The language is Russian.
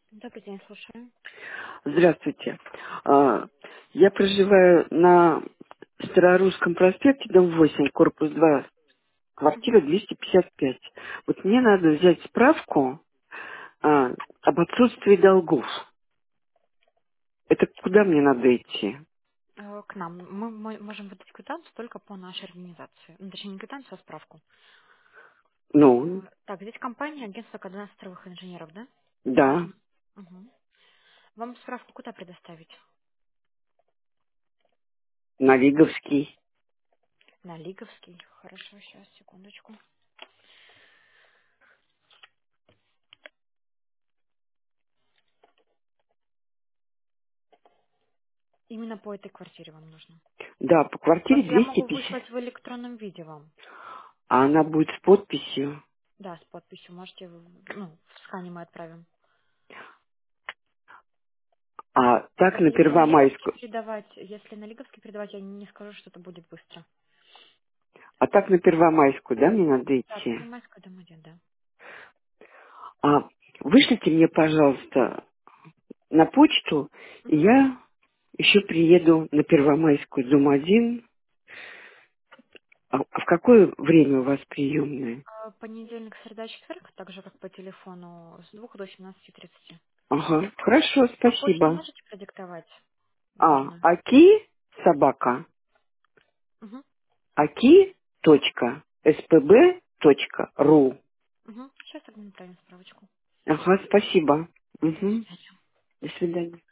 Добрый день, слушаю. Здравствуйте. А, Я проживаю на Старорусском проспекте, дом 8, корпус 2, Мгм. квартира 255. Вот мне надо взять справку об отсутствии долгов. Это куда мне надо идти? К нам. Мы можем выдать квитанцию только по нашей организации. Ну, точнее, не квитанцию, а справку. Ну, Так, здесь компания агентство кадастровых инженеров, да? да, Мгм. Вам справку куда предоставить? на Лиговский. На Лиговский. Хорошо, сейчас, секундочку. Именно по этой квартире вам нужно. Да, по квартире Просто я могу 250. выслать в электронном виде вам. А она будет с подписью. Да, с подписью. Можете, в скане мы отправим. А так на Если на Лиговский Первомайскую. передавать, я не скажу, что это будет быстро. А так на Первомайскую, да, мне надо Да, идти? Первомайская, дом 1, да. Вышлите мне, пожалуйста, на почту, и Мгм. я еще приеду на Первомайскую, дом 1. А в какое время у вас приемные? Понедельник, среда, четверг, так же, как по телефону, с 2 до 17:30. Ага, хорошо, А почту спасибо. можете продиктовать нужную? Аки, собака, Угу. аки, точка, спб, точка, ру. Угу. Сейчас я направим справочку. Ага, спасибо. До Угу. свидания. До свидания.